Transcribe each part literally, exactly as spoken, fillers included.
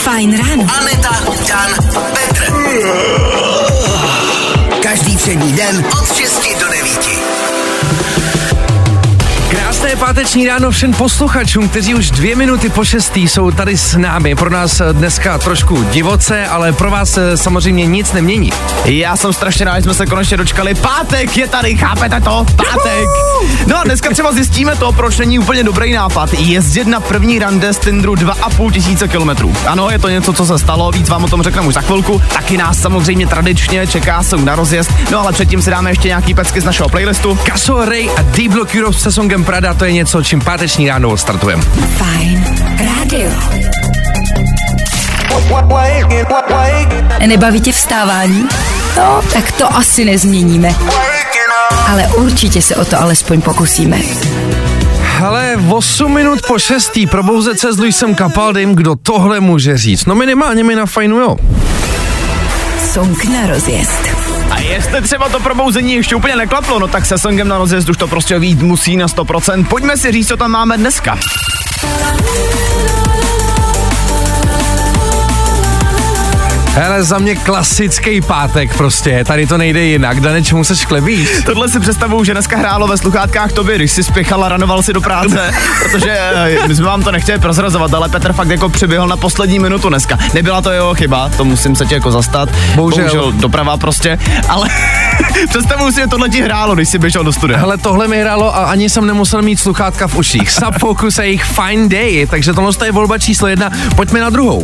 Fajn ráno. Aneta, Dan, Petr. Každý všední den od šesti do devíti. Krásné páteční ráno všem posluchačům, kteří už dvě minuty po šestý jsou tady s námi. Pro nás dneska trošku divoce, ale pro vás samozřejmě nic nemění. Já jsem strašně rád, že jsme se konečně dočkali. Pátek je tady, chápete to? Pátek! No a dneska třeba zjistíme to, proč není úplně dobrý nápad jezdit na první rande z Tinderu dva a půl tisíce kilometrů. Ano, je to něco, co se stalo, víc vám o tom řekneme už za chvilku. Taky nás samozřejmě tradičně čeká se na rozjezd. No ale předtím si dáme ještě nějaký pecky z našeho playlistu. Caso Ray a D Block Europe se songem Prada, to je něco, čím páteční ráno startujeme. Fajn rádio. Nebaví tě vstávání? No, tak to asi nezměníme. Ale určitě se o to alespoň pokusíme. Ale osm minut po šestý probouzet se s Luisem Capaldym, kdo tohle může říct? No minimálně mi na fajnu, jo. Song na rozjezd. A jestli třeba to probouzení ještě úplně neklaplo, no tak se songem na rozjezd už to prostě vít musí na sto procent. Pojďme si říct, co tam máme dneska. Hele, za mě klasický pátek prostě, tady to nejde jinak, Dane, čemu se šklebíš? Tohle si představuju, že dneska hrálo ve sluchátkách tobě, když si spěchal a ranoval si do práce, protože my jsme vám to nechtěli prozrazovat, ale Petr fakt jako přiběhl na poslední minutu dneska. Nebyla to jeho chyba, to musím se tě jako zastat, bohužel, bohužel doprava prostě, ale představuju si, že tohle ti hrálo, když jsi běžel do studia. Hele, tohle mi hrálo a ani jsem nemusel mít sluchátka v uších. Sub Focus a jejich Fine Day, takže tohle je volba číslo jedna, pojďme na druhou.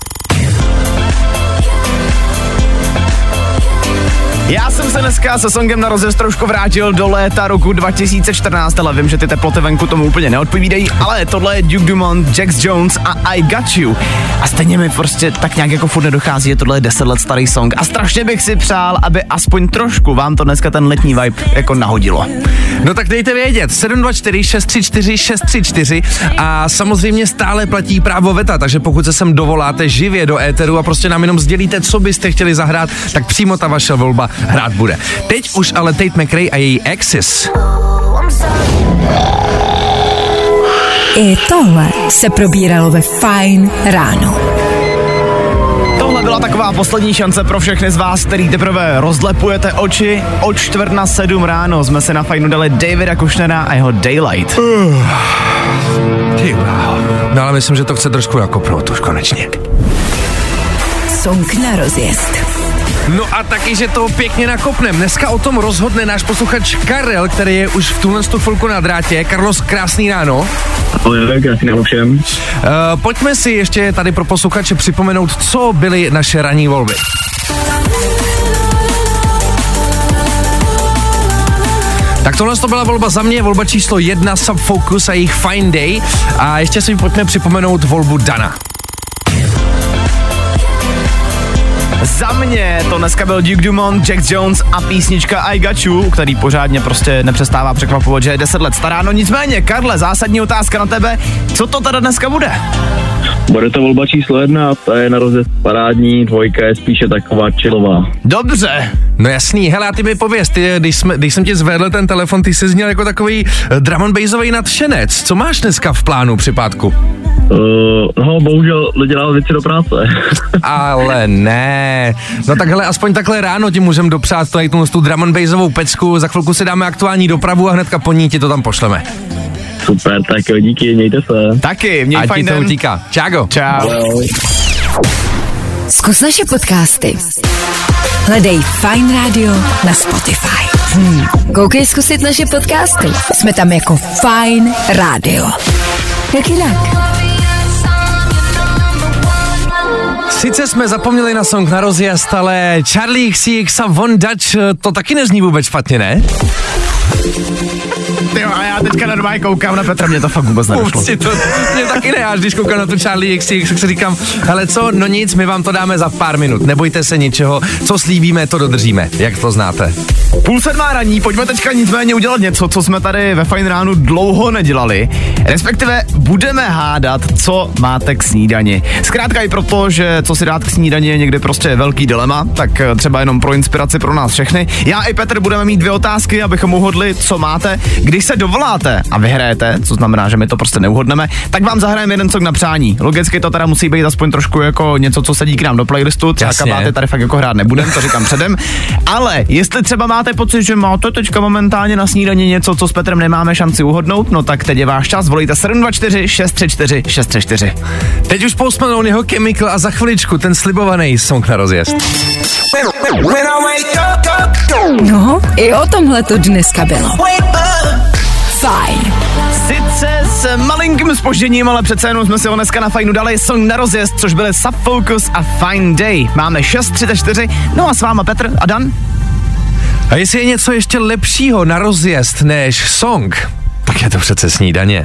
Já jsem se dneska se songem na rozjezd trošku vrátil do léta roku dva tisíce čtrnáct, ale vím, že ty teploty venku tomu úplně neodpovídají, ale tohle je Duke Dumont, Jax Jones a I Got You. A stejně mi prostě tak nějak jako furt nedochází, že tohle je deset let starý song a strašně bych si přál, aby aspoň trošku vám to dneska ten letní vibe jako nahodilo. No tak dejte vědět, sedm dva čtyři šest tři čtyři šest tři čtyři a samozřejmě stále platí právo veta, takže pokud se sem dovoláte živě do éteru a prostě nám jenom sdělíte, co byste chtěli zahrát, tak přímo ta vaše volba hrát bude. Teď už ale Tate McRae a její Axis. I tohle se probíralo ve Fajn ráno. Tohle byla taková poslední šance pro všechny z vás, který teprve rozlepujete oči. Od čtvrt na sedm ráno jsme se na Fajnu dali Davida Kushnera a jeho Daylight. Uh, ty wow. No ale myslím, že to chce trošku jako prout už konečně. Song na rozjezd. No a taky, že to pěkně nakopnem. Dneska o tom rozhodne náš posluchač Karel, který je už v tuhle chvilku na drátě. Carlos, krásný ráno. Ahoj, krásný ráno všem. Uh, pojďme si ještě tady pro posluchače připomenout, co byly naše ranní volby. Tak tohle to byla volba za mě, volba číslo jedna, Sub Focus a jejich Fine Day. A ještě si pojďme připomenout volbu Dana. Za mě to dneska byl Duke Dumont, Jax Jones a písnička I Got You, který pořádně prostě nepřestává překvapovat, že je deset let stará. No nicméně, Karle, zásadní otázka na tebe, co to teda dneska bude? Bude to volba číslo jedna, ta je na rozjezd parádní, dvojka je spíše taková chillová. Dobře. No jasný, hele a ty mi pověz, ty, když, jsme, když jsem ti zvedl ten telefon, ty jsi zněl jako takový drum and bassový nadšenec. Co máš dneska v plánu při pátku? Uh, no, bohužel lidi dávají věci do práce. Ale ne. No tak hele, aspoň takhle ráno ti můžem dopřát tady tu, tu drum and bassovou pecku, za chvilku si dáme aktuální dopravu a hnedka po ní ti to tam pošleme. Super, tak jo, díky, mějte se. Taky, měj fajn den. Ať ti to utíká. Čágo. Čau. Zkus naše podcasty. Hledej Fajn rádio na Spotify. Hmm. Koukej zkusit naše podcasty. Jsme tam jako Fajn rádio. Jak jinak? Sice jsme zapomněli na song na rozjezd, ale Charlie X C X a Von Dutch to taky nezní vůbec špatně, ne? Tyjo, a já teďka normálně koukám na Petra, mě to fakt vůbec nedošlo. Upsi, to mě taky ne, až když koukám na tu Charlie X C X, tak si říkám, hele co, no nic, my vám to dáme za pár minut, nebojte se ničeho, co slíbíme, to dodržíme, jak to znáte. Půl sedmá raní, pojďme teďka nicméně udělat něco, co jsme tady ve Fajn ránu dlouho nedělali, respektive budeme hádat, co máte k snídani. Zkrátka i proto, že co si dát k snídani je někde prostě velký dilema, tak třeba jenom pro inspiraci pro nás všechny. Já i Petr budeme mít dvě otázky, abychom uhodli, co máte. Když když se dovoláte a vyhrajete, co znamená, že my to prostě neuhodneme, tak vám zahrajeme jeden song na přání. Logicky to teda musí být aspoň trošku jako něco, co sedí k nám do playlistu, třeba kabáty tady fakt jako hrát nebudem, to říkám předem. Ale jestli třeba máte pocit, že máte teďka momentálně na snídani něco, co s Petrem nemáme šanci uhodnout, no tak teď je váš čas, volejte sedm dva čtyři šest tři čtyři šest tři čtyři. Teď už Post Malone, jeho Chemical a za chviličku ten slibovaný song na rozjezd. No, i o tomhle to dneska bylo. Fajn. Sice s malinkým zpožděním, ale přece jenom jsme si ho dneska na Fajnu dali song na rozjezd, což byly Subfocus a Fine Day. Máme šest třicet čtyři, no a s váma Petr a Dan. A jestli je něco ještě lepšího na rozjezd než song, tak je to přece snídaně.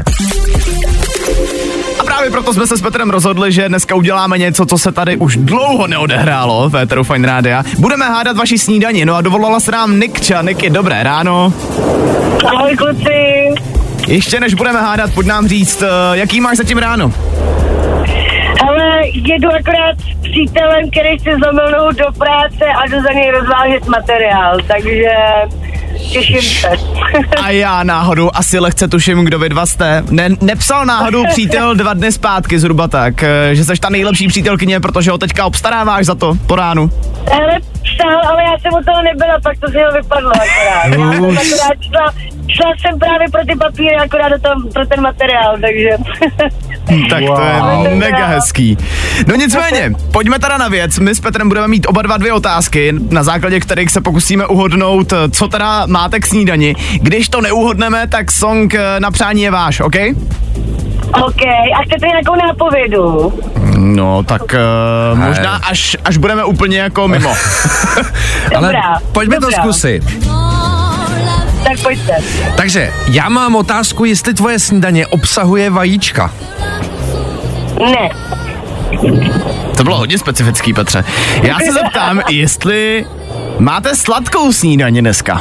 A právě proto jsme se s Petrem rozhodli, že dneska uděláme něco, co se tady už dlouho neodehrálo v éteru Fajn Rádia. Budeme hádat vaši snídani, no a dovolala se nám Nikča. Niky, dobré ráno. Ahoj kluci. Ještě než budeme hádat, pojď nám říct, jaký máš zatím ráno? Hele, jedu akorát s přítelem, který si zlomil nohu do práce a jdu za něj rozvážet materiál, takže těším se. A já náhodou asi lehce tuším, kdo vy dva jste. Ne, nepsal náhodou přítel dva dny zpátky zhruba tak, že seš ta nejlepší přítelkyně, protože ho teďka obstaráváš za to po ránu. Hele, psal, ale já jsem u toho nebyla, pak to z něho vypadlo akorát. Já jsem akorát šla, šla jsem právě pro ty papíry, akorát do tom, pro ten materiál, takže... Tak to wow. je mega hezký. No nicméně, pojďme teda na věc. My s Petrem budeme mít oba dva dvě otázky, na základě kterých se pokusíme uhodnout, co teda máte k snídani. Když to neuhodneme, tak song na přání je váš, OK? OK, a chcete nějakou nápovědu? No, tak uh, možná až, až budeme úplně jako mimo. Ale dobrá, pojďme dobrá. to zkusit. Tak pojďte. Takže já mám otázku, jestli tvoje snídaně obsahuje vajíčka. Ne. To bylo hodně specifický, Petře. Já se zeptám, jestli máte sladkou snídaně dneska.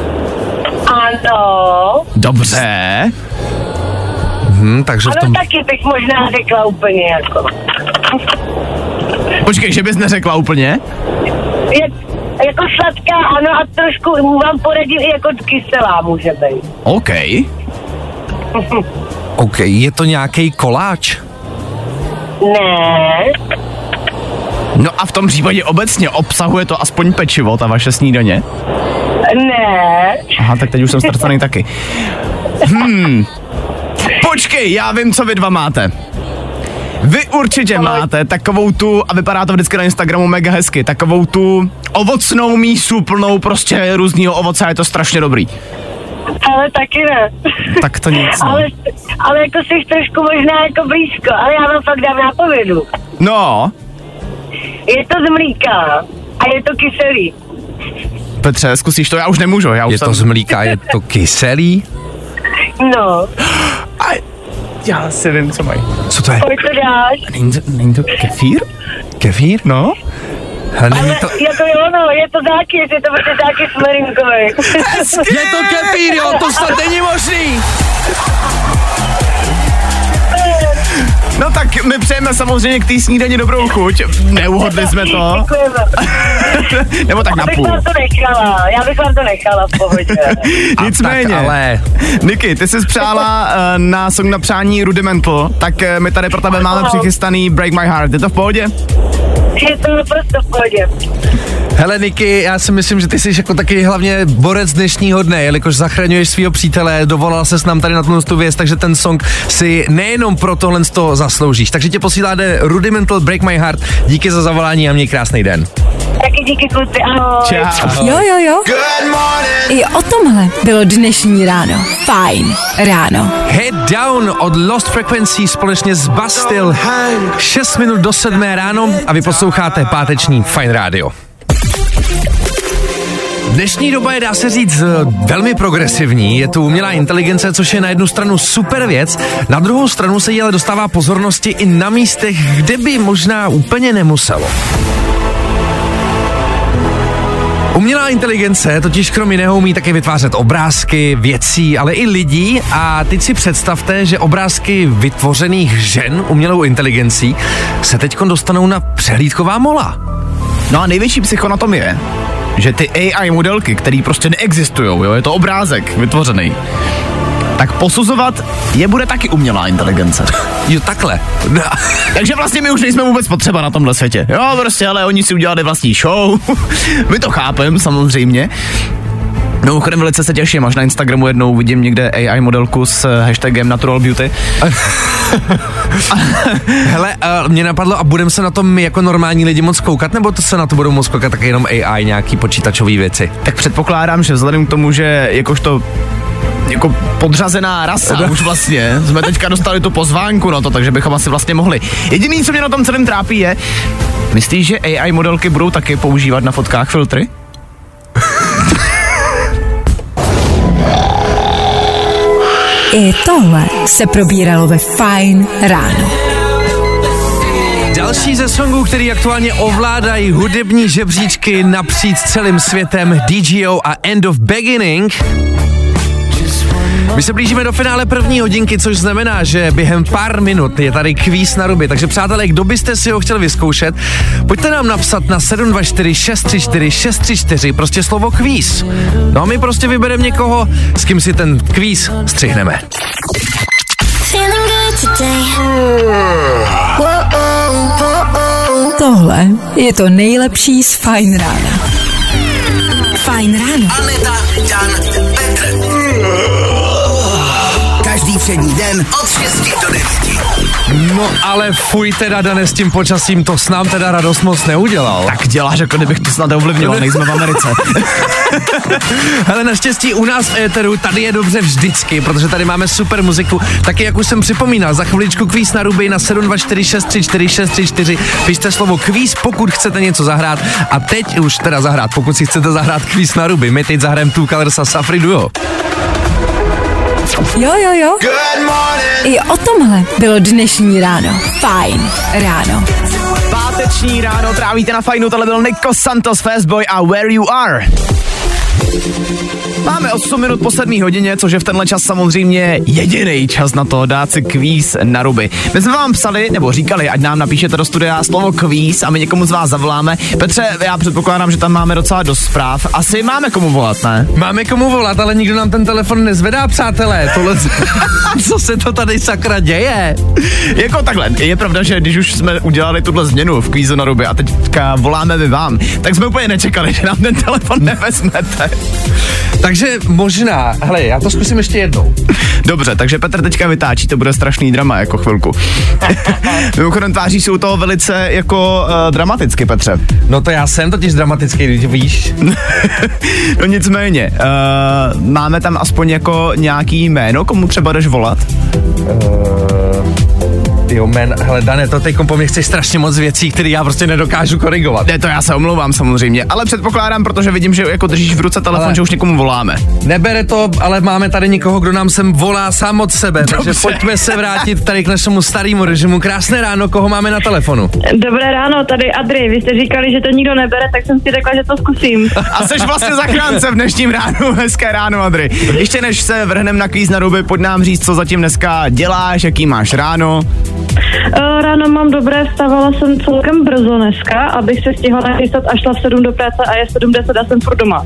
Ano. Dobře. Hm, takže v Ale tom... taky bych možná řekla úplně jako. Počkej, že bys neřekla úplně? Je, jako sladká, ano, a trošku vám poradím i jako kyselá může být. OK. OK, je to nějaký koláč? Ne. No a v tom případě obecně obsahuje to aspoň pečivo, ta vaše snídaně? Ne. Aha, tak teď už jsem ztracený taky. Hmm. Počkej, já vím, co vy dva máte. Vy určitě máte takovou tu, a vypadá to vždycky na Instagramu mega hezky, takovou tu ovocnou mísu plnou prostě různýho ovoce a je to strašně dobrý. Ale taky ne. Tak to nic. No. ale, ale jako jsi trošku možná jako blízko, ale já vám fakt dám nápovědu. No. Je to z mlíka a je to kyselý. Petře, zkusíš to? Já už nemůžu. Já už Je jsem... to z mlíka, je to kyselý? No. A já si vím, co mají. Co to je? Pojď to dáš. Není to, není to kefír? Kefír? No. A není to... Jako jo, no, je to zákys, je to prostě zákys smerinkový. Je to kefír, jo, to snad není možný! No tak my přejeme samozřejmě k té snídani dobrou chuť. Neuhodli jsme to. Děkujeme. Nebo tak na Já bych půl. vám to nechala, já bych vám to nechala v pohodě. Nicméně, tak ale... Niky, ty jsi přála uh, na song na přání Rudimental, tak uh, my tady pro tebe máme přichystaný Break My Heart. Je to v pohodě? Je to naprosto v pohodě. Hele Niky, já si myslím, že ty jsi jako taky hlavně borec dnešního dne, jelikož zachraňuješ svého přítele, dovolal ses nám tady na tu věc, takže ten song si nejenom pro tohle z toho zasloužíš. Takže tě posílá jde Rudimental Break My Heart. Díky za zavolání a měj krásný den. Taky díky kluci, ahoj. Čau. Jo, jo, jo. I o tomhle bylo dnešní ráno. Fajn ráno. Head Down od Lost Frequency společně s Bastille. šest minut do sedmé ráno a vy posloucháte páteční Fajn rádio. Dnešní doba je, dá se říct, velmi progresivní. Je tu umělá inteligence, což je na jednu stranu super věc, na druhou stranu se jí ale dostává pozornosti i na místech, kde by možná úplně nemuselo. Umělá inteligence totiž krom jiného umí také vytvářet obrázky, věcí, ale i lidí a teď si představte, že obrázky vytvořených žen umělou inteligencí se teďkon dostanou na přehlídková mola. No a největší psycho na tom je, že ty A I modelky, které prostě neexistujou, jo, je to obrázek vytvořený, tak posuzovat je bude taky umělá inteligence. Jo, takhle. Takže vlastně my už nejsme vůbec potřeba na tomhle světě. Jo, prostě, ale oni si udělali vlastní show. My to chápem, samozřejmě. Mimochodem velice se těším, až na Instagramu jednou vidím někde A I modelku s hashtagem Natural Beauty. Hele, uh, mě napadlo, a budeme se na tom my jako normální lidi moc koukat, nebo to se na to budou moc koukat taky jenom A I, nějaký počítačový věci? Tak předpokládám, že vzhledem k tomu, že jakožto jako podřazená rasa už vlastně, jsme teďka dostali tu pozvánku na to, takže bychom asi vlastně mohli. Jediný, co mě na tom celém trápí je, myslíš, že A I modelky budou taky používat na fotkách filtry? I tohle se probíralo ve Fajn ráno. Další ze songů, který aktuálně ovládají hudební žebříčky napříč celým světem, D G O a End of Beginning. My se blížíme do finále první hodinky, což znamená, že během pár minut je tady kvíz na ruby. Takže přátelé, kdo byste si ho chtěli vyzkoušet, pojďte nám napsat na sedm dva čtyři šest tři čtyři šest tři čtyři prostě slovo kvíz. No a my prostě vybereme někoho, s kým si ten kvíz střihneme. Tohle je to nejlepší z Fajn rána. Fajn ráno. Aneta, Dan, Petr. Každý všední den od šesti do devíti. No ale fuj teda, Dane, s tím počasím to s nám teda radost moc neudělal. Tak děláš, jako kdybych to snad ovlivňoval, nejsme v Americe. Ale naštěstí u nás v éteru tady je dobře vždycky, protože tady máme super muziku. Taky jak už jsem připomínal, za chviličku kvíz na ruby na sedm dva čtyři šest tři čtyři šest tři čtyři. Pište slovo kvíz, pokud chcete něco zahrát. A teď už teda zahrát, pokud si chcete zahrát kvíz na ruby. My teď zahrajeme Two Colors a Safri Duo. Jo, jo, jo. I o tomhle bylo dnešní ráno. Fajn ráno. Páteční ráno trávíte na Fajnu, tohle byl Nico Santos, Fastboy a Where You Are. Máme osm minut po sedmé hodině, což je v tenhle čas samozřejmě jediný čas na to dát si kvíz na ruby. My jsme vám psali, nebo říkali, ať nám napíšete do studia slovo kvíz a my někomu z vás zavoláme. Petře, já předpokládám, že tam máme docela dost zpráv. Asi máme komu volat, ne? Máme komu volat, ale nikdo nám ten telefon nezvedá, přátelé. Tohle, co se to tady sakra děje? Jako takhle, je pravda, že když už jsme udělali tuhle změnu v kvízu na ruby a teďka voláme my vám, tak jsme úplně nečekali, že nám ten telefon nevezmete. Takže možná, hele, já to zkusím ještě jednou. Dobře, takže Petr teďka vytáčí, to bude strašný drama jako chvilku. Mimochodem tváří se u toho velice jako uh, dramaticky, Petře. No to já jsem totiž dramatický, když víš. No nicméně, uh, máme tam aspoň jako nějaký jméno, komu třeba jdeš volat? Uh... Jo, men, hele, Dane, to teďkom po mě chceš strašně moc věcí, které já prostě nedokážu korigovat. Ne, to já se omlouvám samozřejmě, ale předpokládám, protože vidím, že jako držíš v ruce telefon, ale že už někomu voláme. Nebere to, ale máme tady někoho, kdo nám sem volá sám od sebe, dobře. Takže pojďme se vrátit tady k našemu starému režimu. Krásné ráno, koho máme na telefonu? Dobré ráno, tady Adri, vy jste říkali, že to nikdo nebere, tak jsem si řekla, že to zkusím. A jsi vlastně zachránce v dnešním ránu, hezké ráno, Adri. Ještě než se vrhneme na kvíz na ruby, pojď nám říct, co zatím dneska děláš, jaký máš ráno. Uh, ráno mám dobré, vstávala jsem celkem brzo dneska, abych se stihla nachystat a šla v sedm do práce a je sedm deset a jsem furt doma.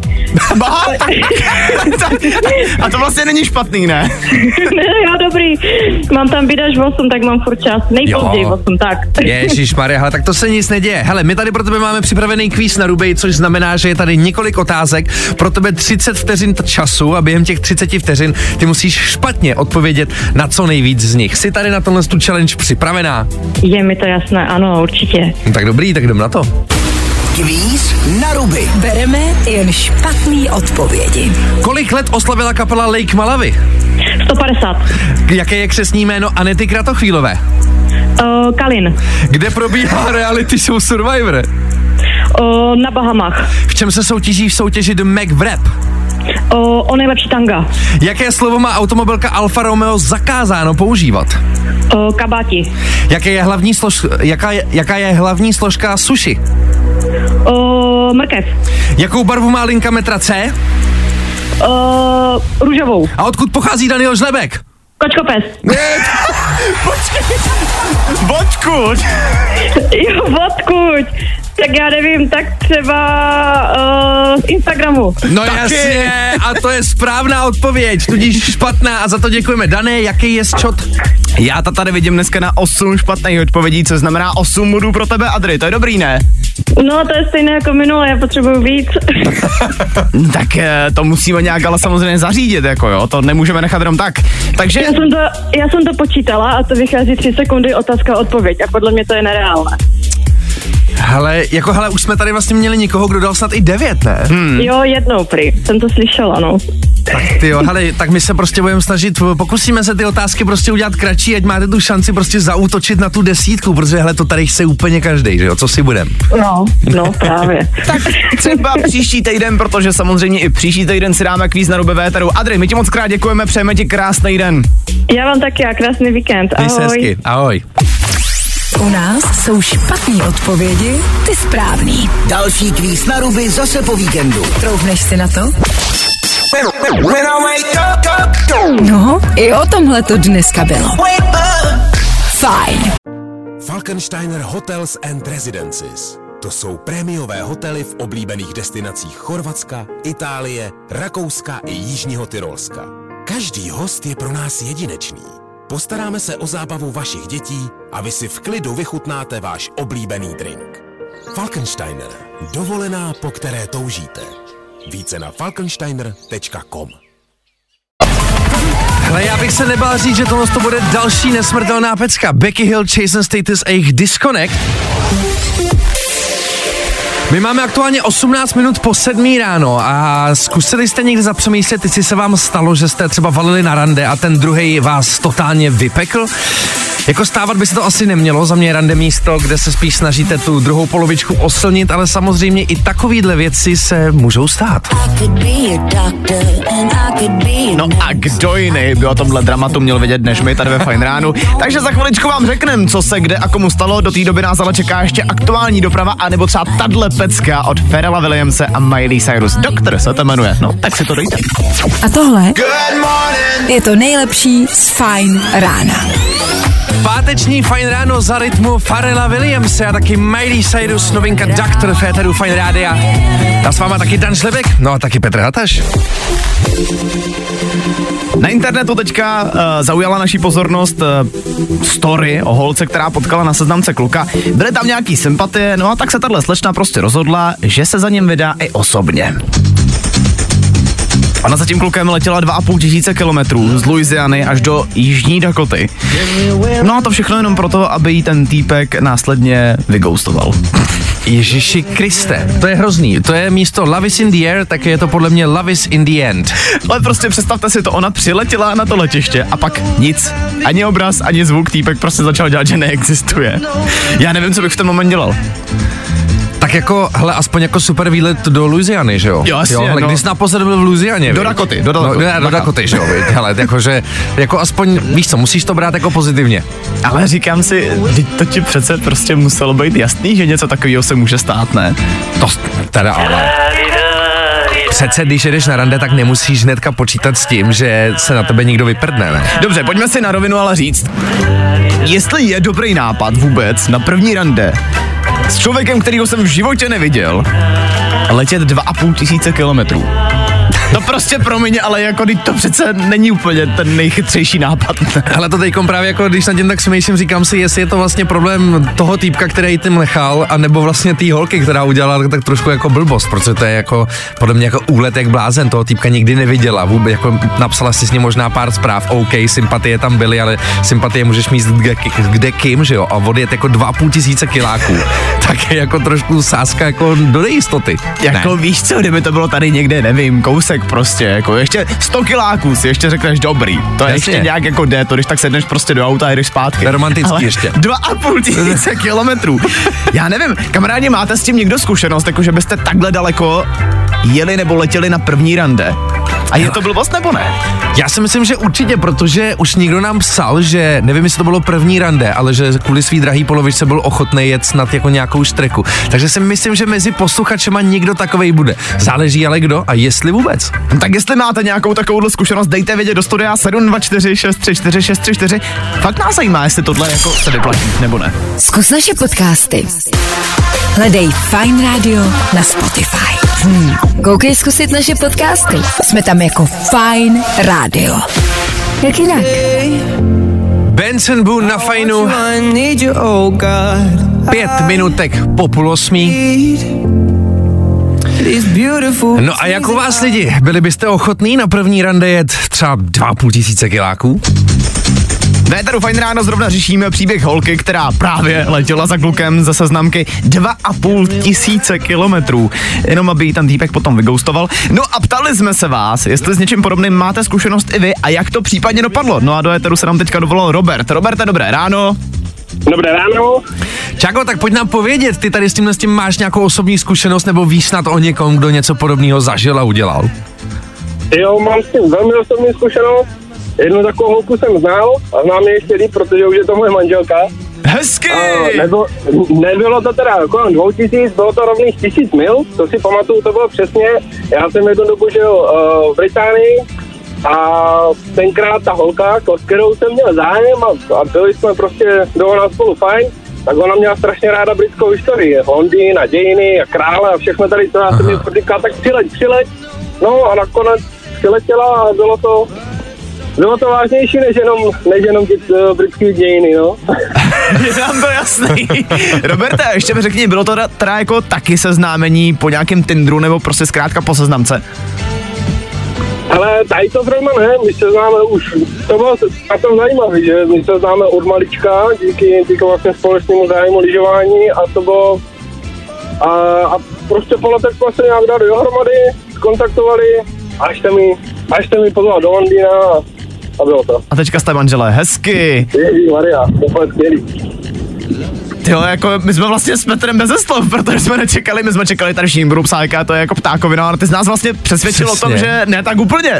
A to vlastně není špatný, ne? Ne, jo, dobrý. Mám tam být až v osm, tak mám furt čas. Nejpozději v osm, tak. Ježišmarja, hele, tak to se nic neděje. Hele, my tady pro tebe máme připravený kvíz na ruby, což znamená, že je tady několik otázek, pro tebe třicet vteřin času a během těch třicet vteřin ty musíš špatně odpovědět na co nejvíc z nich. Jsi tady na tenhle tu challenge připravená? Je mi to jasné, ano, určitě. No, tak dobrý, tak jdem na to. Kvíz na ruby. Bereme jen špatný odpovědi. Kolik let oslavila kapela Lake Malawi? sto padesát. Jaké je křestní jméno Anety Kratochvílové? Uh, Kalin. Kde probíhá reality show Survivor? Uh, na Bahamách. V čem se soutěží v soutěži The Mac v Rap? O, o nejlepší tanga. Jaké slovo má automobilka Alfa Romeo zakázáno používat? O, kabáti. Jaké je hlavní slož, jaká, je, jaká je hlavní složka sushi? O, mrkev. Jakou barvu má linka metra C? O, růžovou. A odkud pochází Daniel Žlebek? Kočkopes. Počkej. Odkud? Jo, odkud? Tak já nevím, tak třeba uh, z Instagramu. No jasně, a to je správná odpověď, tudíž špatná a za to děkujeme. Dané, jaký je ščot? Já to tady vidím dneska na osm špatných odpovědí, co znamená osm bodů pro tebe, Adry, to je dobrý, ne? No, to je stejné jako minule, já potřebuju víc. Tak to musíme nějak ale samozřejmě zařídit, jako jo, to nemůžeme nechat jenom tak. Takže... Já jsem to, já jsem to počítala a to vychází tři sekundy otázka odpověď a podle mě to je nereálné. Hele, jako hele, už jsme tady vlastně měli někoho, kdo dal snad i devět, ne? Hmm. Jo, jednou prý, jsem to slyšela, no. Tak ty jo, hele, tak my se prostě budeme snažit, pokusíme se ty otázky prostě udělat kratší, ať máte tu šanci prostě zaútočit na tu desítku, protože hele, to tady chce úplně každej, že jo, co si budem? No, no právě. Tak třeba příští týden, protože samozřejmě i příští týden si dáme kvíz na Ruby Véteru. Adry, my ti moc krát děkujeme, přejeme ti krásný den. Já vám taky a krásný víkend, ahoj. Měj se hezky, ahoj. U nás jsou špatný odpovědi, ty správný. Další kvíz na Ruby zase po víkendu. Troufneš si na to? No, i o tomhle to dneska bylo. Fajn. Falkensteiner Hotels and Residences. To jsou prémiové hotely v oblíbených destinacích Chorvatska, Itálie, Rakouska i Jižního Tyrolska. Každý host je pro nás jedinečný. Postaráme se o zábavu vašich dětí a vy si v klidu vychutnáte váš oblíbený drink. Falkensteiner. Dovolená, po které toužíte. Více na falkensteiner tečka com. Hele, já bych se nebál říct, že tohle to bude další nesmrtelná pecka. Becky Hill, Jason Status a jejich Disconnect. My máme aktuálně osmnáct minut po sedmý ráno a zkusili jste někdy zapřemýšlet, jestli se vám stalo, že jste třeba valili na rande a ten druhej vás totálně vypekl? Jako stávat by se to asi nemělo, za mě je rande místo, kde se spíš snažíte tu druhou polovičku oslnit, ale samozřejmě i takovýhle věci se můžou stát. No a kdo jiný by o tomhle dramatu měl vědět než my tady ve Fajn ránu. Takže za chviličku vám řekneme, co se kde a komu stalo. Do té doby nás ale čeká ještě aktuální doprava, anebo třeba tahle pecka od Pharrella Williamse a Miley Cyrus. Doktor se to jmenuje, no tak si to dejte. A tohle je to nejlepší z Fajn rána. Páteční Fajn ráno za rytmu Pharrella Williamse a taky Miley Cyrus, novinka Doktor v éteru Fajn rádia. A s váma taky Dan Šlebek, no a taky Petr Hataš. Na internetu teďka uh, zaujala naší pozornost uh, story o holce, která potkala na seznamce kluka. Byly tam nějaký sympatie, no a tak se tahle slečna prostě rozhodla, že se za ním vydá i osobně. Ona za tím klukem letěla dva a půl tisíce kilometrů z Louisiany až do Jižní Dakoty. No a to všechno jenom proto, aby jí ten týpek následně vygoustoval. Ježiši Kriste, to je hrozný. To je místo Love is in the air, tak je to podle mě Love is in the end. Ale prostě představte si to, ona přiletěla na to letiště a pak nic. Ani obraz, ani zvuk, týpek prostě začal dělat, že neexistuje. Já nevím, co bych v ten moment dělal. Tak jako, hele, aspoň jako super výlet do Louisiany, že jo? Jo, jasně, jo, hele, no. Když jsi naposledy byl v Louisianě, Do Dakoty, do Dakoty. No, do Dakoty, že jo, viď? Hele, jakože, jako aspoň, víš co, musíš to brát jako pozitivně. Ale říkám si, to ti přece prostě muselo být jasný, že něco takového se může stát, ne? To teda ale... Přece, když jedeš na rande, tak nemusíš hnedka počítat s tím, že se na tebe někdo vyprdne, ne? Dobře, pojďme si na rovinu ale říct, jestli je dobrý nápad vůbec na první rande s člověkem, kterýho jsem v životě neviděl, letět dva a půl tisíce kilometrů. No prostě promiň, ale jako to přece není úplně ten nejchytřejší nápad. Ale to teďkom právě jako, když na tím tak smýšlím, říkám si, jestli je to vlastně problém toho týpka, který tím nechal, anebo vlastně té holky, která udělala tak trošku jako blbost, protože to je jako podle mě jako úlet jak blázen, toho týpka nikdy neviděla, vůbec jako napsala si s ním možná pár zpráv, OK, sympatie tam byly, ale sympatie můžeš mít kde, kde kým, že jo, a odjet jako dva a půl tisíce kiláků, tak je jako trošku sázka jako do nejistoty. Jako ne. Víš co, kdyby to bylo tady někde, nevím, kousek prostě, jako ještě sto kiláků si ještě řekneš dobrý, to je ještě nějak jako jde, to když tak sedneš prostě do auta a jdeš zpátky. Romantický ale ještě. Dva a půl tisíce kilometrů. Já nevím, kamarádi, máte s tím někdo zkušenost, jako že byste takhle daleko jeli nebo letěli na první rande? A je to blbost nebo ne? Já si myslím, že určitě, protože už někdo nám psal, že nevím, jestli to bylo první rande, ale že kvůli svý drahý polovičce byl ochotný jet snad jako nějakou štreku. Takže si myslím, že mezi posluchačema někdo takovej bude. Záleží ale kdo a jestli vůbec. Tak jestli máte nějakou takovouhle zkušenost, dejte vědět do studia sedm dva čtyři šest tři čtyři šest tři čtyři. Fakt nás zajímá, jestli tohle jako se vyplatí nebo ne. Zkus naše podcasty. Hledej Fajn Radio na Spotify. Hmm. Koukej zkusit naše podcasty. Jsme tam jako Fajn Radio. Jak jinak? Benson Boone na Fajnu. Pět minutek po půl osmí. No a jak u vás lidi? Byli byste ochotní na první rande jet třeba dva půl tisíce kiláků? V éteru Fajn ráno zrovna řešíme příběh holky, která právě letěla za klukem ze seznamky dva a půl tisíce kilometrů. Jenom aby jí tam týpek potom vygoustoval. No a ptali jsme se vás, jestli s něčím podobným máte zkušenost i vy a jak to případně dopadlo. No a do éteru se nám teďka dovolal Robert. Roberte, dobré ráno. Dobré ráno. Čako, tak pojď nám povědět, ty tady s tímhle s tím máš nějakou osobní zkušenost nebo víš snad o někom, kdo něco podobného zažil a udělal? Jo, mám s tím velmi osobní zkušenost. Jednu takovou holku jsem znal a znám je ještě líp, protože už je to moje manželka. Hezky! A nebylo, nebylo to teda kolem dvou tisíc, bylo to rovných tisíc mil, to si pamatuju, to bylo přesně. Já jsem jednu dobu žil uh, v Británii a tenkrát ta holka, s kterou jsem měl zájem a, a byli jsme prostě dovolená spolu fajn, tak ona měla strašně ráda britskou historii, Londýn a dějiny a krále a všechno tady to, já jsem mi říkal, tak přileď, přileď. No a nakonec přiletěla a bylo to Bylo to vážnější než jenom, než jenom ty uh, britské dějiny, no. Je nám to jasný. Roberte, ještě mi řekni, bylo to teda jako taky seznámení po nějakém Tinderu nebo prostě zkrátka po seznamce? Ale tady to zrovna ne, my se známe už, to bylo na tom zajímavé, že my se známe od malička, díky, díky vlastně společnému zájmu lyžování a to bylo, a, a prostě po letech jsme se nějak dali dohromady, skontaktovali, až jste mi, až jste mi pozval do Londýna a, a bylo to. A teďka jste manželé, hezky. Ježí Maria, úplně skvělý. Tyjo, jako my jsme vlastně s Petrem bez slov, protože jsme nečekali, my jsme čekali tady všichni budou psát, jaká to je jako ptákovina, ale ty z nás vlastně přesvědčil o tom, že ne tak úplně.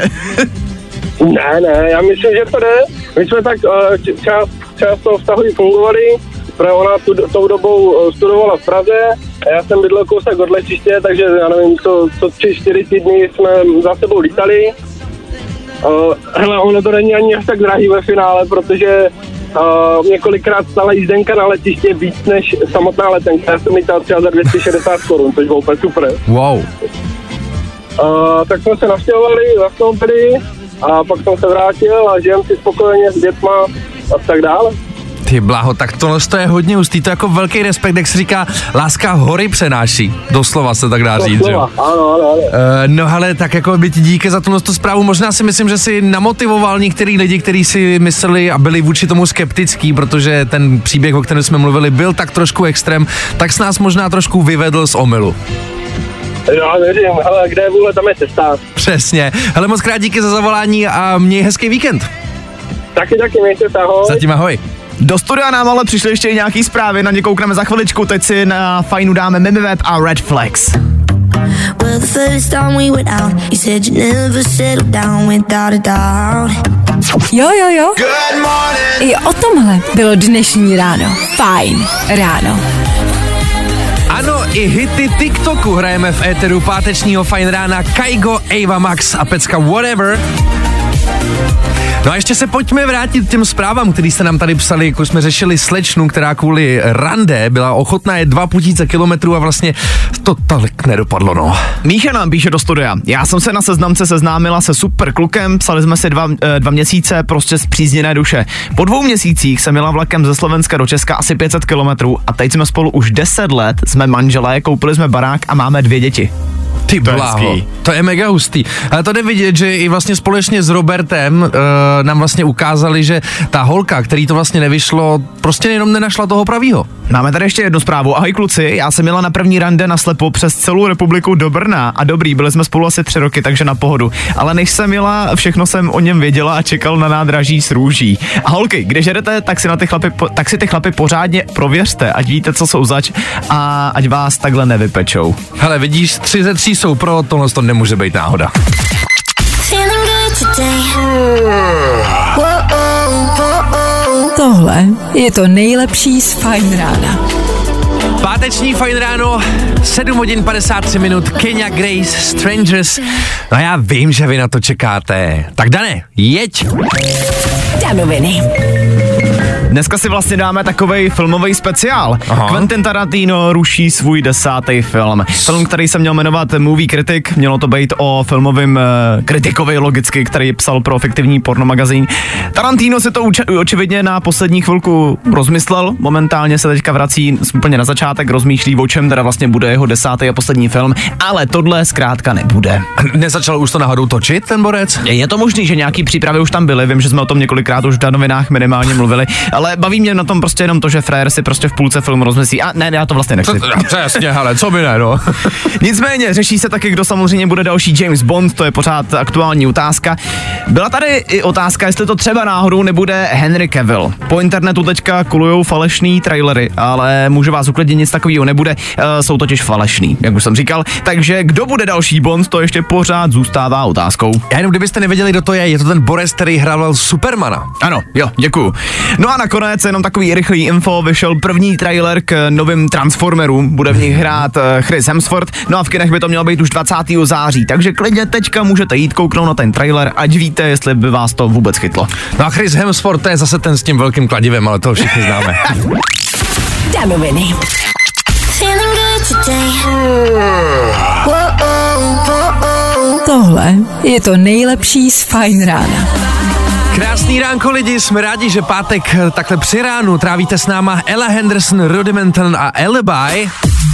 Ne, ne, já myslím, že to jde. My jsme tak uh, část, část toho vztahu fungovali, protože ona tu, tou dobou uh, studovala v Praze a já jsem bydlel kousek od letiště, takže já nevím, co, co tři, čtyři týdny jsme za sebou lítali. Uh, hele, ono to není ani až tak drahý ve finále, protože uh, několikrát stala jízdenka na letiště víc než samotná letenka. Já jsem lítal třeba za dvě stě šedesát korun, což bylo úplně super. Wow. Uh, tak jsme se navštěvovali, zastoupili a pak jsem se vrátil a žijem si spokojeně s dětma a tak dále. Ty bláho, tak tohle to je hodně hustý, to je jako velký respekt, jak se říká, láska hory přenáší, doslova se tak dá říct, že jo? Ano, ano, ano. Uh, no ale tak jako by ti díky za tuhle zprávu, možná si myslím, že si namotivoval některý lidi, kteří si mysleli a byli vůči tomu skeptický, protože ten příběh, o kterém jsme mluvili, byl tak trošku extrém, tak s nás možná trošku vyvedl z omylu. Jo, věřím, ale kde je vůle, tam je cesta. Přesně, hele moc krát díky za zavolání a měj hezký víkend. Taky, taky, mějte se, ahoj. Zatím ahoj. Do studia nám ale přišly ještě i nějaký zprávy, na ně koukneme za chviličku, teď si na Fajnu dáme Mimiweb a Red Flags. Well, the first time we went out, you said you never settled down without a doubt. Jo, jo, jo. Good morning. I o tomhle bylo dnešní ráno. Fajn ráno. Ano, i hity TikToku hrajeme v éteru pátečního Fajn rána. Kaigo, Ava Max a pecka Whatever. No a ještě se pojďme vrátit k těm zprávám, který jste nám tady psali, jako jsme řešili slečnu, která kvůli rande byla ochotná jet dva tisíce kilometrů a vlastně to tak nedopadlo, no. Míša nám píše do studia. Já jsem se na seznamce seznámila se super klukem, psali jsme si dva, dva měsíce prostě zpřízněné duše. Po dvou měsících jsem jela vlakem ze Slovenska do Česka asi pět set kilometrů a teď jsme spolu už deset let, jsme manželé, koupili jsme barák a máme dvě děti. Ty bláho, to je mega hustý. Ale to jde vidět, že i vlastně společně s Robertem uh, nám vlastně ukázali, že ta holka, který to vlastně nevyšlo, prostě jenom nenašla toho pravýho. Máme tady ještě jednu zprávu. Ahoj kluci, já jsem jela na první rande na slepo přes celou republiku do Brna a dobrý, byli jsme spolu asi tři roky, takže na pohodu. Ale než jsem jela, všechno jsem o něm věděla a čekal na nádraží s růží. A holky, když jedete, tak si, na ty chlapy, tak si ty chlapy pořádně prověřte, ať víte, co jsou zač a ať vás takhle nevypečou. Hele, vidíš, tři ze tří jsou pro, tohle to nemůže být náhoda. Tohle je to nejlepší z Fajn rána. Páteční Fajn ráno, sedm hodin padesát tři minut, Kenya Grace, Strangers. No já vím, že vy na to čekáte. Tak Dane, jeď. Danoviny. Dneska si vlastně dáme takovej filmový speciál. Aha. Quentin Tarantino ruší svůj desátý film. Film, který se měl jmenovat Movie Critic, mělo to být o filmovém uh, kritikovi logicky, který psal pro fiktivní pornomagazín. Tarantino si to uč- očividně na poslední chvilku rozmyslel, momentálně se teďka vrací úplně na začátek, rozmýšlí, o čem teda vlastně bude jeho desátý a poslední film, ale tohle zkrátka nebude. Nezačal už to náhodou točit, ten borec? Je, je to možný, že nějaký přípravy už tam byly, vím, že jsme o tom několikrát už v novinách minimálně mluvili, ale baví mě na tom prostě jenom to, že frér si prostě v půlce filmu rozmyslí. A ne, já to vlastně nechci. Přesně, hele, co by ne, no. Nicméně, řeší se taky, kdo samozřejmě bude další James Bond, to je pořád aktuální otázka. Byla tady i otázka, jestli to třeba náhodou nebude Henry Cavill. Po internetu teďka kulujou falešný trailery, ale můžu vás uklidnit, nic takového nebude, e, jsou totiž falešný, jak už jsem říkal. Takže kdo bude další Bond, to ještě pořád zůstává otázkou. Já jenom kdybyste nevěděli, kdo to je, je to ten borec, který hrál Supermana. Ano, jo, děkuju. No a nakonec jenom takový rychlý info, vyšel první trailer k novým Transformerům, bude v nich hrát Chris Hemsworth, no a v kinech by to mělo být už dvacátého září, takže klidně teďka můžete jít kouknout na ten trailer, ať víte, jestli by vás to vůbec chytlo. No a Chris Hemsworth, to je zase ten s tím velkým kladivem, ale toho všichni známe. Danoviny. Tohle je to nejlepší z Fajn rána. Krásný ránko lidi, jsme rádi, že pátek takhle při ránu trávíte s náma Ella Henderson, Rudimental a Alibi.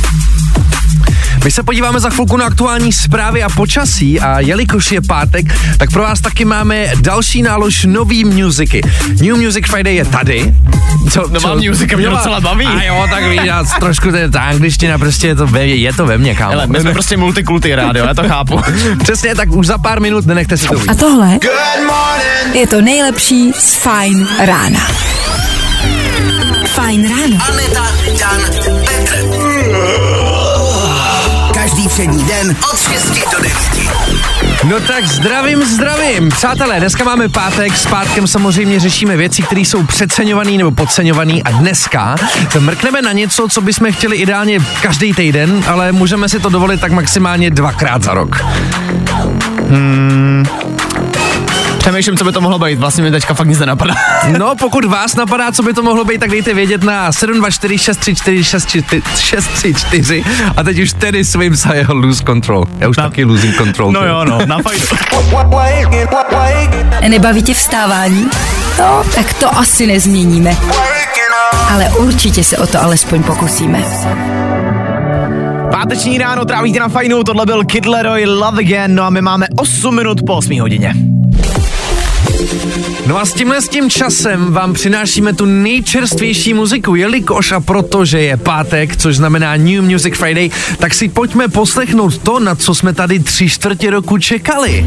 My se podíváme za chvilku na aktuální zprávy a počasí a jelikož je pátek, tak pro vás taky máme další nálož nový muziky. New Music Friday je tady. Co, nová muzika mě docela baví. A jo, tak víš, trošku ta angličtina, prostě je to ve, je to ve mně, kámo. Hele, my jsme prostě multikulty rádio, já to chápu. Přesně, tak už za pár minut nenechte si to víc. A tohle je to nejlepší z Fajn rána. Fajn ráno. Aneta, Dan, Petr. Každý všední den od šesti do devíti. No tak zdravím, zdravím. Přátelé, dneska máme pátek, s pátkem samozřejmě řešíme věci, které jsou přeceňované nebo podceňované a dneska mrkneme na něco, co bychom chtěli ideálně každý týden, ale můžeme si to dovolit tak maximálně dvakrát za rok. Hmm... Přemýšlím, co by to mohlo být, vlastně mi teďka fakt nic nenapadá. No, pokud vás napadá, co by to mohlo být, tak dejte vědět na sedm dva čtyři šest tři čtyři šest tři čtyři a teď už tedy svým sajel lose control. Já už na... taky losing control. No jo, no, na fajnu. Nebaví tě vstávání? No, tak to asi nezměníme. Ale určitě se o to alespoň pokusíme. Páteční ráno trávíte na fajnu, tohle byl Kid Laroi, Love Again, no a my máme osm minut po osmé hodině. No a s tímhle s tím časem vám přinášíme tu nejčerstvější muziku, jelikož a protože je pátek, což znamená New Music Friday, tak si pojďme poslechnout to, na co jsme tady tři čtvrtě roku čekali.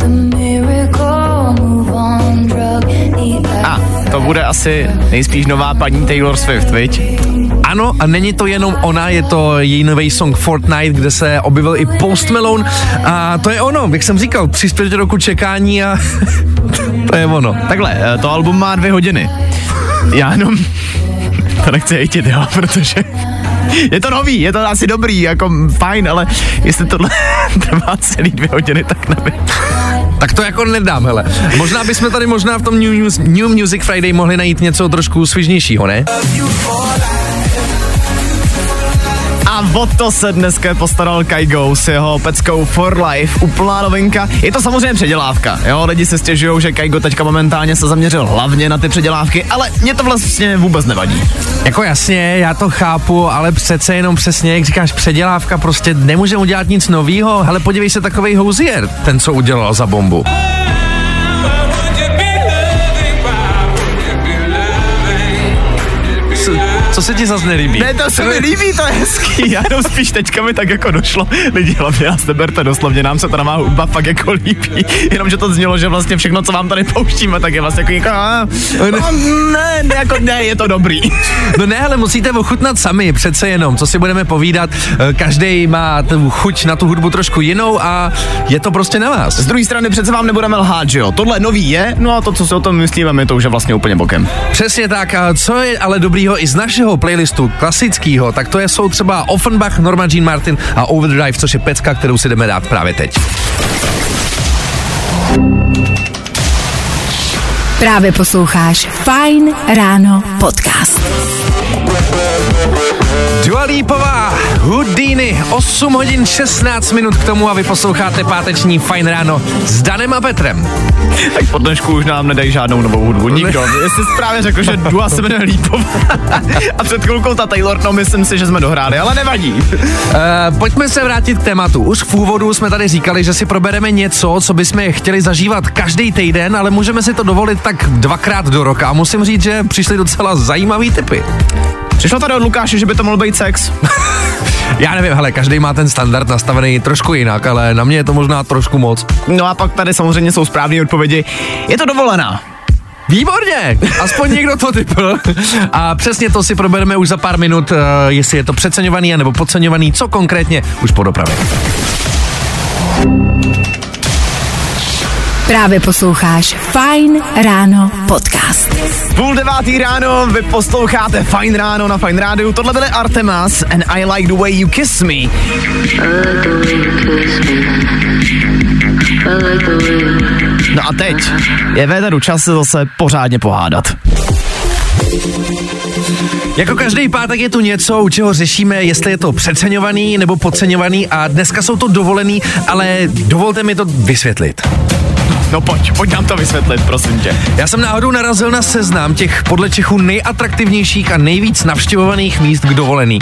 A to bude asi nejspíš nová paní Taylor Swift, viď? Ano, a není to jenom ona, je to její nový song Fortnite, kde se objevil i Post Malone a to je ono, jak jsem říkal, tři čtvrtě roku čekání a to je ono. Takhle, to album má dvě hodiny. Já jenom to nechci hejtit, jo, protože je to nový, je to asi dobrý, jako fajn, ale jestli tohle trvá celý dvě hodiny, tak nevím. Tak to jako nedám, hele. Možná bychom tady možná v tom New, New Music Friday mohli najít něco trošku svižnějšího, ne? A o to se dneska postaral Kygo s jeho peckou For Life, úplná novinka. Je to samozřejmě předělávka, jo, lidi se stěžujou, že Kygo teďka momentálně se zaměřil hlavně na ty předělávky, ale mě to vlastně vůbec nevadí. Jako jasně, já to chápu, ale přece jenom přesně, jak říkáš, předělávka, prostě nemůže udělat nic novýho, hele, podívej se, takovej Hozier, ten, co udělal za bombu. Co se ti zase nelíbí? Ne, to se mi líbí, to je hezký, já jenom spíš teďka mi tak jako došlo. Lidi, hlavně nás neberte doslovně, nám se ta nová hudba fakt jako líbí. Jenomže to znělo, že vlastně všechno, co vám tady pouštíme, tak je vlastně jako, jako no, ne, ne, jako ne, je to dobrý. No ne, ale musíte ochutnat sami, přece jenom, co si budeme povídat, každý má tu chuť na tu hudbu trošku jinou a je to prostě na vás. Z druhé strany přece vám nebudeme lhát, že jo, tohle nový je, no a to, co si o tom myslíme, my to už je vlastně úplně bokem. Přesně tak, a co je ale dobrýho i z našeho playlistu klasického, tak to je, jsou třeba Offenbach, Norma Jean Martin a Overdrive, což je pecka, kterou si jdeme dát právě teď. Právě posloucháš Fajn ráno podcast. Dua Lipová, Houdini, osm hodin šestnáct minut k tomu a vy posloucháte páteční Fajn ráno s Danem a Petrem. Tak po dnešku už nám nedají žádnou novou hudbu, nikdo. Jestli jsi právě řekl, že Dua se jmenuje Lipová a před chvilkou ta Taylor, no myslím si, že jsme dohráli, ale nevadí. Uh, pojďme se vrátit k tématu. Už v úvodu jsme tady říkali, že si probereme něco, co bychom chtěli zažívat každý týden, ale můžeme si to dovolit tak dvakrát do roka a musím říct, že přišly docela zajímavý tipy. Přišlo tady od Lukáše, že by to mohl být sex. Já nevím, hele, každý má ten standard nastavený trošku jinak, ale na mě je to možná trošku moc. No a pak tady samozřejmě jsou správné odpovědi. Je to dovolená. Výborně, aspoň někdo to typl. A přesně to si probereme už za pár minut, uh, jestli je to přeceňovaný nebo podceňovaný, co konkrétně už po dopravě. Právě posloucháš Fajn ráno podcast. Půl devátý ráno, vy posloucháte Fajn ráno na Fajn rádiu. Tohle byly Artemas and I Like the Way You Kiss Me. No a teď je véteru čas se zase pořádně pohádat. Jako každý pátek je tu něco, u čeho řešíme, jestli je to přeceňovaný nebo podceňovaný a dneska jsou to dovolený, ale dovolte mi to vysvětlit. No pojď, pojď nám to vysvětlit, prosím tě. Já jsem náhodou narazil na seznam těch podle Čechů nejatraktivnějších a nejvíc navštěvovaných míst k dovolený.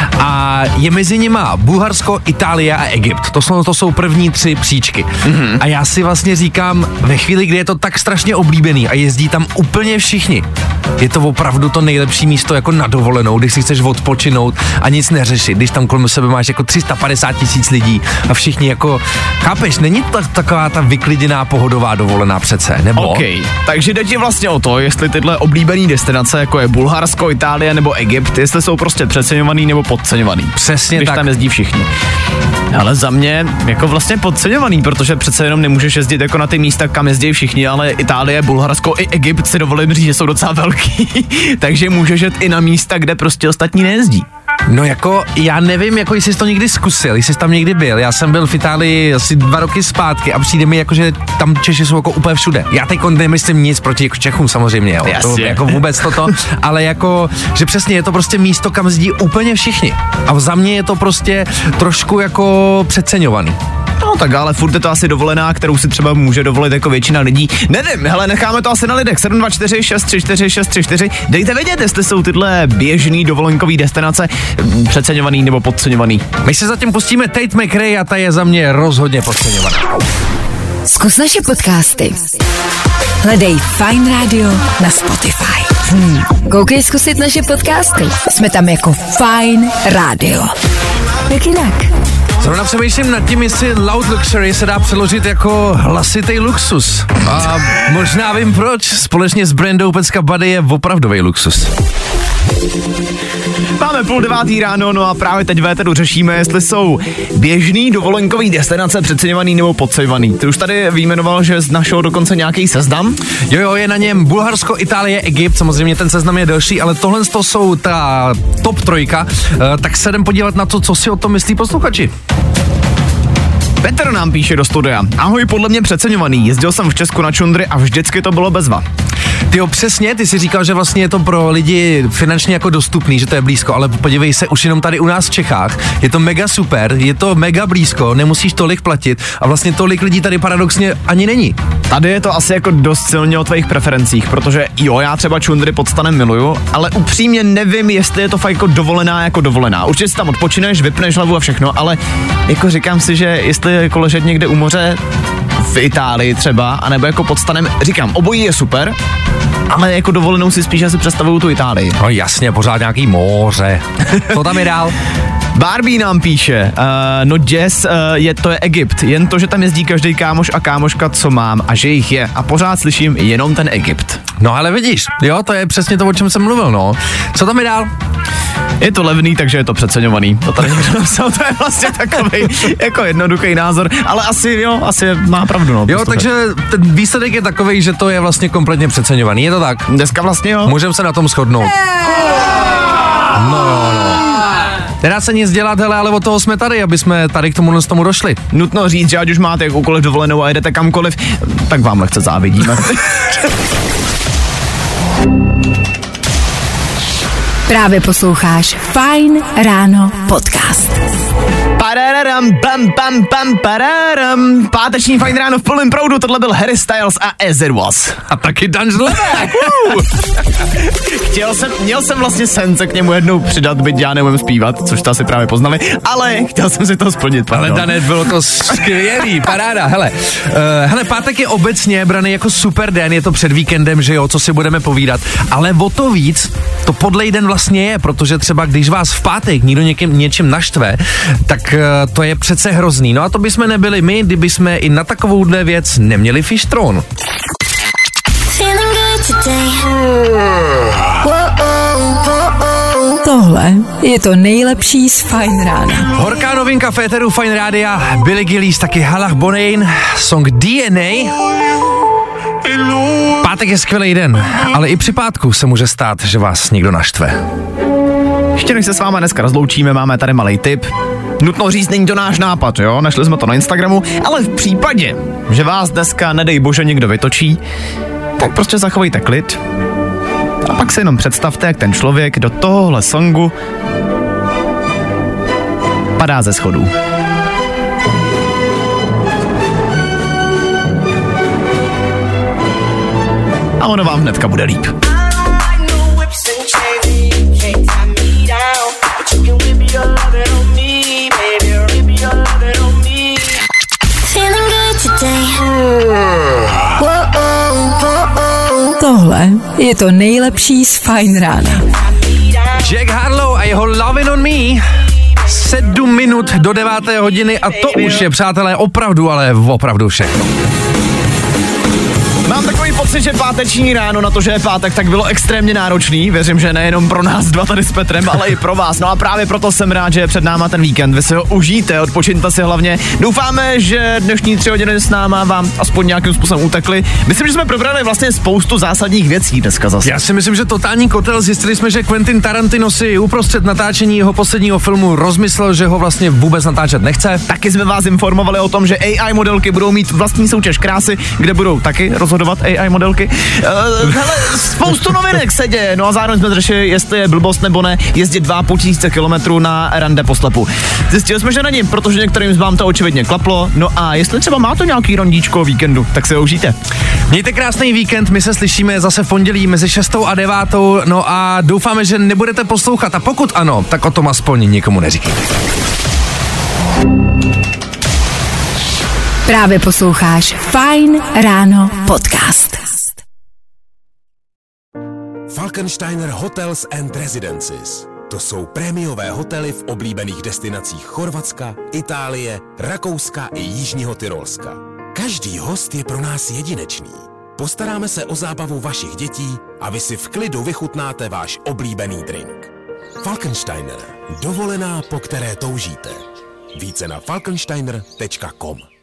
A je mezi nima Bulharsko, Itálie a Egypt. To jsou, to jsou první tři příčky. Mm-hmm. A já si vlastně říkám, ve chvíli, kdy je to tak strašně oblíbený a jezdí tam úplně všichni, je to opravdu to nejlepší místo jako na dovolenou, když si chceš odpočinout a nic neřešit, když tam kolem sebe máš jako tři sta padesát tisíc lidí a všichni jako, chápeš, není to taková ta vykliděná pohodová dovolená přece, nebo? OK, takže jde ti vlastně o to, jestli tyhle oblíbené destinace, jako je Bulharsko, Itálie nebo Egypt, jestli jsou prostě přeceňovaný nebo podceňovaný. Přesně když tak. Když tam jezdí všichni. Ale za mě jako vlastně podceňovaný, protože přece jenom nemůžeš jezdit jako na ty místa, kam jezdí všichni, ale Itálie, Bulharsko i Egypt si dovolím říct, že jsou docela velký, takže můžeš jet i na místa, kde prostě ostatní nejezdí. No jako, já nevím, jako jestli jsi to někdy zkusil, jestli jsi tam někdy byl. Já jsem byl v Itálii asi dva roky zpátky a přijde mi jako, že tam Češi jsou jako úplně všude. Já teď nemyslím nic proti jako Čechům samozřejmě, jo. To, jako vůbec toto, ale jako, že přesně je to prostě místo, kam jezdí úplně všichni. A za mě je to prostě trošku jako přeceňovaný. No tak ale furt je to asi dovolená, kterou si třeba může dovolit jako většina lidí. Nevím, hele, necháme to asi na lidech. sedm dva čtyři šest tři čtyři šest tři čtyři. Dejte vědět, jestli jsou tyhle běžný dovolenkový destinace přeceňovaný nebo podceňovaný. My se zatím pustíme Tate McRae a ta je za mě rozhodně podceňovaná. Zkus naše podcasty. Hledej Fajn Radio na Spotify. Hmm. Koukej zkusit naše podcasty. Jsme tam jako Fajn Radio. Jak jinak? Zrovna přemýšlím nad tím, jestli loud luxury se dá přeložit jako hlasitý luxus. A možná vím proč. Společně s Brandou Pecka Buddy je opravdový luxus. Máme půl devátý ráno, no a právě teď véteru řešíme, jestli jsou běžný dovolenkový destinace přeceňovaný nebo podceňovaný. Ty už tady vyjmenoval, že našel dokonce nějaký seznam? Jo, jo, je na něm Bulharsko, Itálie, Egypt, samozřejmě ten seznam je delší, ale tohle to jsou ta top trojka, tak se jdem podívat na to, co si o tom myslí posluchači. Petr nám píše do studia. Ahoj, podle mě přeceňovaný. Jezdil jsem v Česku na čundry a vždycky to bylo bezva. Tyjo, přesně, ty jsi říkal, že vlastně je to pro lidi finančně jako dostupný, že to je blízko, ale podívej se, už jenom tady u nás v Čechách, je to mega super, je to mega blízko, nemusíš tolik platit a vlastně tolik lidí tady paradoxně ani není. Tady je to asi jako dost silně o tvých preferencích, protože jo, já třeba čundry pod stanem miluju, ale upřímně nevím, jestli je to fakt jako dovolená jako dovolená. Určitě si tam odpočineš, vypneš hlavu a všechno, ale jako říkám si, že jestli jako ležet někde u moře v Itálii třeba, anebo jako pod stanem, říkám, obojí je super, ale jako dovolenou si spíš asi představuju tu Itálii. No jasně, pořád nějaký moře. Co tam je dál? Barbie nám píše, uh, no jazz, uh, je, to je Egypt, jen to, že tam jezdí každý kámoš a kámoška, co mám a že jich je a pořád slyším jenom ten Egypt. No ale vidíš, jo, to je přesně to, o čem jsem mluvil, no. Co tam je dál? Je to levný, takže je to přeceňovaný. To tady někdo napsal, to je vlastně takový jako jednoduchý názor, ale asi jo, asi má pravdu, no. Jo, takže ten výsledek je takový, že to je vlastně kompletně přeceňovaný, je to tak? Dneska vlastně jo. Můžeme se na tom shodnout. No jo, no. Nedá se nic dělat, hele, ale od toho jsme tady, aby jsme tady k tomu, tomu došli. Nutno říct, že ať už máte jakoukoliv dovolenou a jedete kamkoliv, tak vám lehce závidíme. Právě posloucháš Fajn ráno podcast. Pararam, pam, pam, pam, pararam. Páteční Fajn ráno v plném proudu, tohle byl Harry Styles a As It Was. A taky Dan Žlebek. Chtěl jsem, měl jsem vlastně sen se k němu jednou přidat, byť já neumím zpívat, což to asi právě poznali, ale chtěl jsem si to splnit. Pardon. Ale Danet, bylo to skvělý, paráda, hele. Uh, hele, pátek je obecně braný jako super den, je to před víkendem, že jo, co si budeme povídat, ale o to víc to podlej den vlastně je, protože třeba když vás v pátek někdo někým, něčím naštve, tak uh, to je přece hrozný. No a to bychom nebyli my, kdyby jsme i na takovouhle věc neměli fištron. Tohle je to nejlepší z Fajn rána. Horká novinka Féteru Fajn rádia, Billy Gillies, taky Halach Bonain, song D N A. Pátek je skvělý den, ale i při pátku se může stát, že vás někdo naštve. Ještě než se s váma dneska rozloučíme, máme tady malej tip. Nutno říct, není to náš nápad, jo? Našli jsme to na Instagramu, ale v případě, že vás dneska, nedej bože, někdo vytočí, tak prostě zachovejte klid a pak si jenom představte, jak ten člověk do tohohle songu padá ze schodů. A ono vám hnedka bude líp. Tohle je to nejlepší z Fajn rána. Jack Harlow a jeho Lovin' on Me. Sedm minut do deváté hodiny a to už je, přátelé, opravdu, ale opravdu všechno. Mám takový pocit, že páteční ráno na to, že je pátek, tak bylo extrémně náročný. Věřím, že nejenom pro nás dva tady s Petrem, ale i pro vás. No a právě proto jsem rád, že je před náma ten víkend. Vy si ho užijte, odpočiňte si hlavně. Doufáme, že dnešní tři hodiny s náma vám aspoň nějakým způsobem utekly. Myslím, že jsme probrali vlastně spoustu zásadních věcí dneska zase. Já si myslím, že totální kotel. Zjistili jsme, že Quentin Tarantino si uprostřed natáčení jeho posledního filmu rozmyslel, že ho vlastně vůbec natáčet nechce. Taky jsme vás informovali o tom, že A I modelky budou mít vlastní soutěž krásy, kde budou taky rozhodovat A I modelky. Uh, hele, spoustu novinek se děje, no a zároveň jsme řešili, jestli je blbost nebo ne jezdit dva a půl tisíce kilometrů na rande po slepu. Zjistili jsme, že není, protože některým z vám to očividně klaplo, no a jestli třeba má to nějaký randíčko o víkendu, tak si ho užijte. Mějte krásný víkend, my se slyšíme zase v pondělí mezi šestou a devátou, no a doufáme, že nebudete poslouchat a pokud ano, tak o tom aspoň nikomu neříkejte. Právě posloucháš Fajn ráno podcast. Falkensteiner Hotels and Residences. To jsou prémiové hotely v oblíbených destinacích Chorvatska, Itálie, Rakouska i Jižního Tyrolska. Každý host je pro nás jedinečný. Postaráme se o zábavu vašich dětí a vy si v klidu vychutnáte váš oblíbený drink. Falkensteiner. Dovolená, po které toužíte. Více na falkensteiner tečka com.